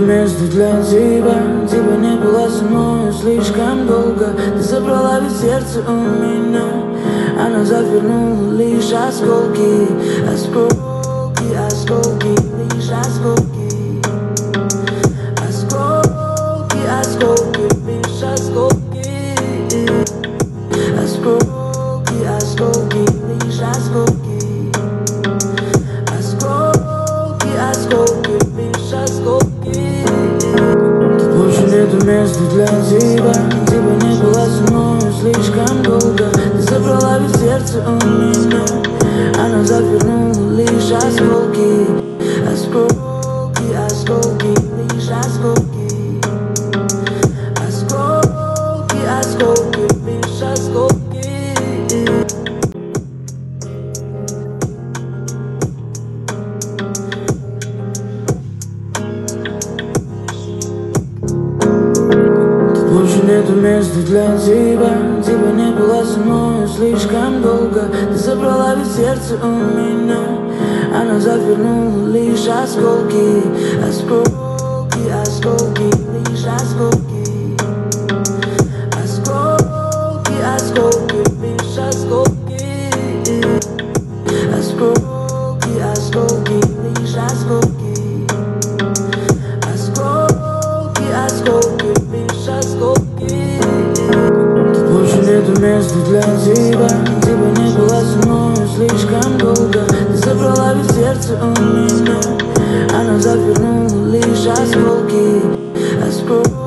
места для тебя. Тебя не было со мной слишком долго. Ты забрала ведь сердце у меня. Она завернула лишь осколки. Осколки, осколки, лишь осколки. Осколки, осколки, лишь осколки. Осколки, осколки, лишь осколки. Осколки, осколки, лишь осколки. Тут больше нету места для тебя. Тебя не было со мной слишком долго. Ты забрала ведь сердце у меня. Она завернула лишь осколки. Осколки, осколки, лишь осколки. Осколки, осколки, лишь осколки. Больше нету места для тебя. Тебя не было со мной слишком долго. Ты забрала ведь сердце у меня. Она завернула лишь осколки. Осколки, осколки, лишь осколки. Осколки, осколки, лишь осколки. Осколки, осколки, лишь осколки. Осколки, осколки, лишь осколки. Тут больше нету места для тебя. Тебя не было со мной слишком долго. Ты забрала ведь сердце у меня. Она завернула лишь осколки. Осколки.